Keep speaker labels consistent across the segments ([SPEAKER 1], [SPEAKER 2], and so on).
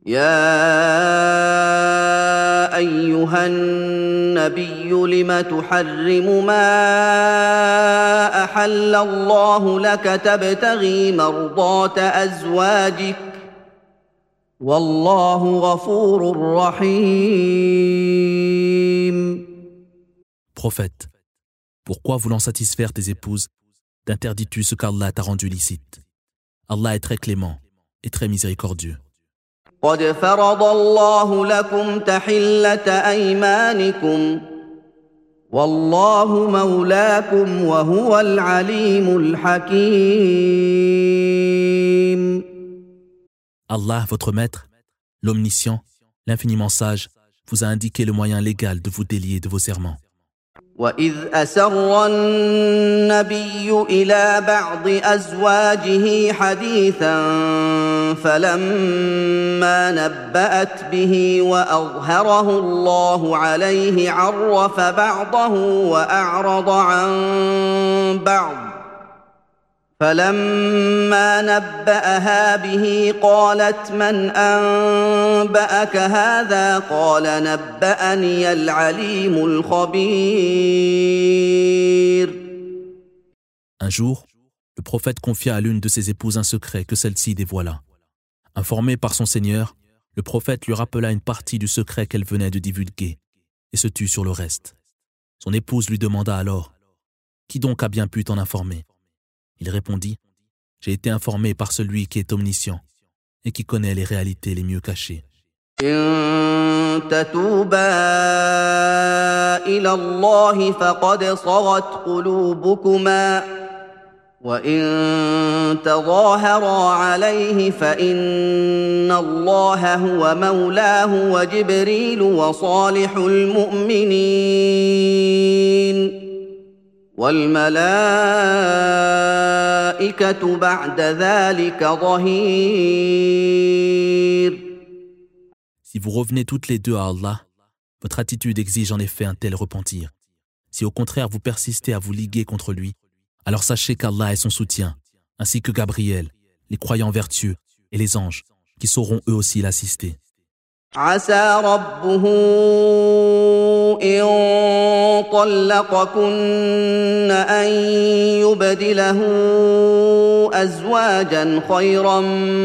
[SPEAKER 1] يا أيها النبي لم تحرم ما أحل الله لك تبتغي مرضات أزواجك والله غفور رحيم.
[SPEAKER 2] Prophète, pourquoi voulant satisfaire tes épouses, t'interdis-tu ce qu'Allah t'a rendu licite? Allah est très clément et très miséricordieux.
[SPEAKER 1] قد فرض الله لكم تحلة أيمانكم والله مولاكم وهو العليم الحكيم.
[SPEAKER 2] Allah, votre maître, l'omniscient, l'infiniment sage, vous a indiqué le moyen légal de vous délier de vos serments.
[SPEAKER 1] وإذ أسر النبي إلى بعض أزواجه حديثا فلما نبأت به وأظهره الله عليه عرف بعضه وأعرض عن بعض فلما نبأها به قالت من أنبأك هذا قال نبأني العليم الخبير.
[SPEAKER 2] Un jour, le prophète confia à l'une de ses épouses un secret que celle-ci dévoila. Informé par son Seigneur, le prophète lui rappela une partie du secret qu'elle venait de divulguer et se tut sur le reste. Son épouse lui demanda alors « Qui donc a bien pu t'en informer ?» Il répondit « J'ai été informé par celui qui est omniscient et qui connaît les réalités les mieux cachées. »
[SPEAKER 1] إن تتوبا إلى الله فقد صغت قلوبكما وإن تظاهرا عليه فإن الله هو مولاه وجبريل وصالح المؤمنين والملائكة بعد ذلك ظهير.
[SPEAKER 2] Si vous revenez toutes les deux à Allah, votre attitude exige en effet un tel repentir. Si au contraire vous persistez à vous liguer contre lui, alors sachez qu'Allah est son soutien, ainsi que Gabriel, les croyants vertueux et les anges, qui sauront eux aussi l'assister.
[SPEAKER 1] عسى ربه إن طلقكن أن يبدله أزواجا خيرا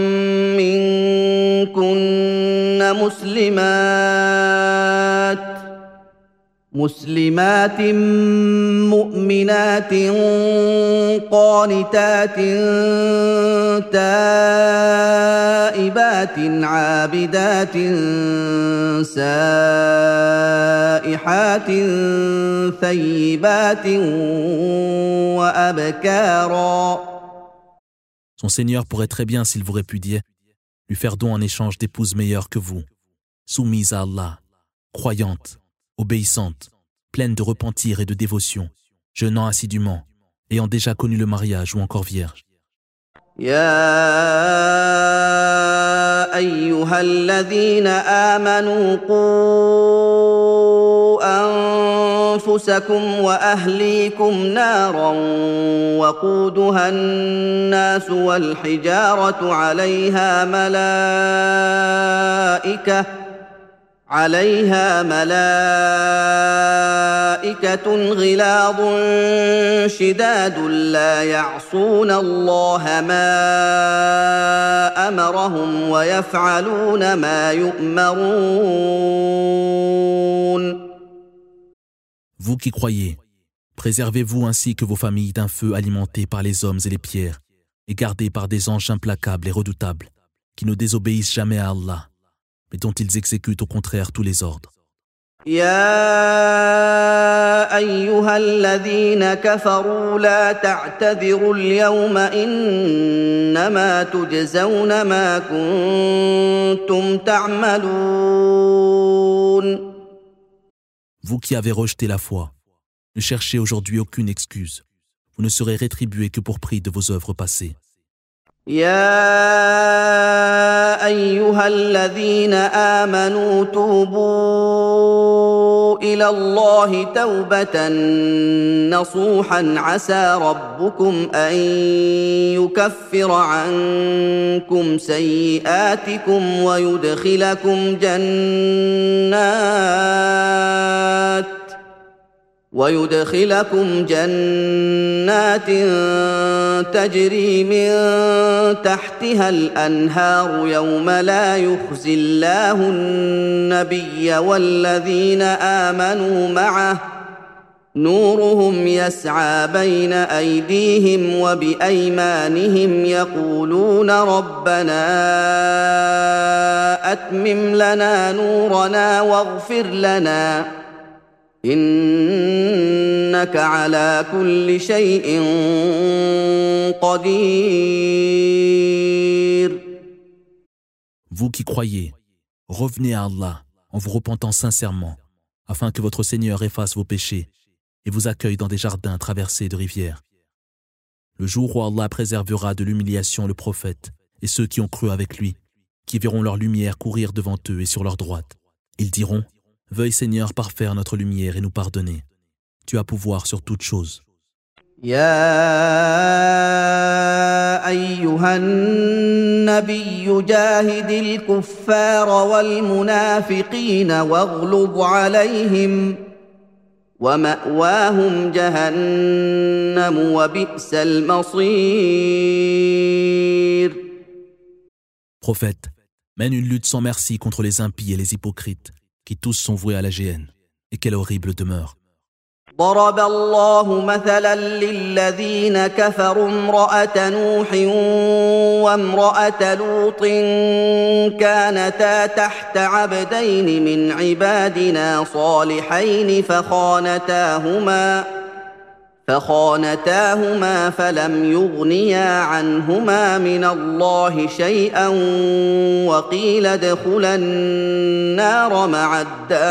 [SPEAKER 1] منكن مسلمات مؤمنات قانتات تائبات عابدات سائحات ثيبات وأبكارا.
[SPEAKER 2] Son Seigneur pourrait très bien, s'il vous répudiait, lui faire don en échange d'épouses meilleures que vous, soumises à Allah, croyantes, obéissantes, pleines de repentir et de dévotion, jeûnant assidûment, ayant déjà connu le mariage ou encore vierges.
[SPEAKER 1] يا أيها الذين آمنوا قوا أنفسكم وأهليكم نارا وقودها الناس والحجارة عليها ملائكة غلاظ شداد لا يعصون الله ما أمرهم ويفعلون ما يؤمرون.
[SPEAKER 2] Vous qui croyez, préservez-vous ainsi que vos familles d'un feu alimenté par les hommes et les pierres et gardé par des anges implacables et redoutables qui ne désobéissent jamais à Allah, mais dont ils exécutent au contraire tous les ordres.
[SPEAKER 1] يا أيها الذين كفروا لا تعتذروا اليوم إنما تجزون ما كنتم تعملون.
[SPEAKER 2] Vous qui avez rejeté la foi, ne cherchez aujourd'hui aucune excuse. Vous ne serez rétribués que pour prix de vos œuvres passées.
[SPEAKER 1] يا ايها الذين امنوا توبوا الى الله توبه نصوحا عسى ربكم ان يكفر عنكم سيئاتكم ويدخلكم جنات تجري من تحتها الانهار يوم لا يخزي الله النبي والذين امنوا معه نورهم يسعى بين ايديهم وبايمانهم يقولون ربنا اتمم لنا نورنا واغفر لنا إنك على كل شيء قدير.
[SPEAKER 2] Vous qui croyez, revenez à Allah en vous repentant sincèrement, afin que votre Seigneur efface vos péchés et vous accueille dans des jardins traversés de rivières. Le jour où Allah préservera de l'humiliation le prophète et ceux qui ont cru avec lui, qui verront leur lumière courir devant eux et sur leur droite. Ils diront: veuille Seigneur parfaire notre lumière et nous pardonner. Tu as pouvoir sur toutes choses.
[SPEAKER 1] يا أيها النبي جاهد الكفار والمنافقين واغلظ عليهم ومأواهم جهنم وبئس المصير.
[SPEAKER 2] Prophète, mène une lutte sans merci contre les impies et les hypocrites, qui tous sont voués à la géhenne, et quelle horrible demeure.
[SPEAKER 1] ضرب الله مثلا للذين كفروا امرأة نوح وامرأة لوط كانتا تحت عبدين من عبادنا صالحين فخانتاهما فلم يغنيا عنهما من الله شيئا وقيل ادخلا النار مع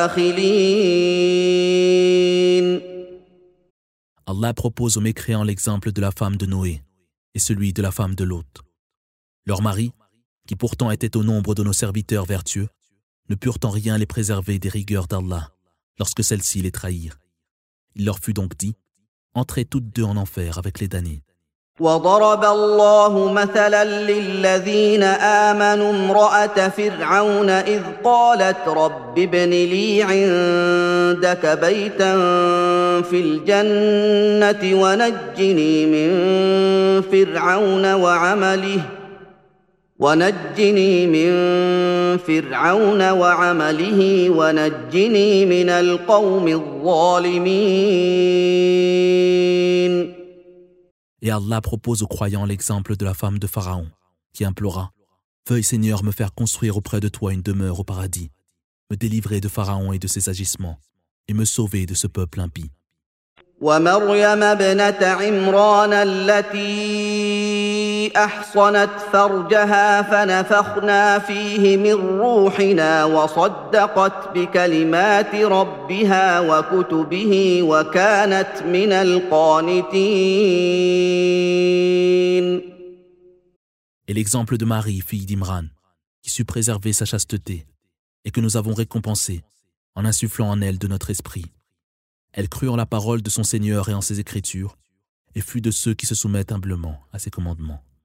[SPEAKER 1] الداخلين.
[SPEAKER 2] Allah propose aux mécréants l'exemple de la femme de Noé et celui de la femme de Lot. Leurs maris, qui pourtant étaient au nombre de nos serviteurs vertueux, ne purent en rien les préserver des rigueurs d'Allah lorsque celles-ci les trahirent. Il leur fut donc dit: entrez toutes deux en enfer avec les damnés.
[SPEAKER 1] وضرب الله مثلا للذين آمنوا امرأة فرعون إذ قالت رب ابن لي عندك بيتا في الجنة ونجني من فرعون وعمله ونجني من القوم الظالمين.
[SPEAKER 2] Et Allah propose aux croyants l'exemple de la femme de Pharaon, qui implora: veuille Seigneur me faire construire auprès de toi une demeure au paradis, me délivrer de Pharaon et de ses agissements, et me sauver de ce peuple impie.
[SPEAKER 1] ومريم ابنة عمران التي أحصنت فرجها فنفخنا فيه من روحنا وصدقت بكلمات ربها وكتبه وكانت من القانتين.
[SPEAKER 2] Et l'exemple de Marie, fille d'Imran, qui sut préserver sa chasteté, et que nous avons récompensée en insufflant en elle de notre esprit. Elle crut en la parole de son Seigneur et en ses écritures, et fut de ceux qui se soumettent humblement à ses commandements.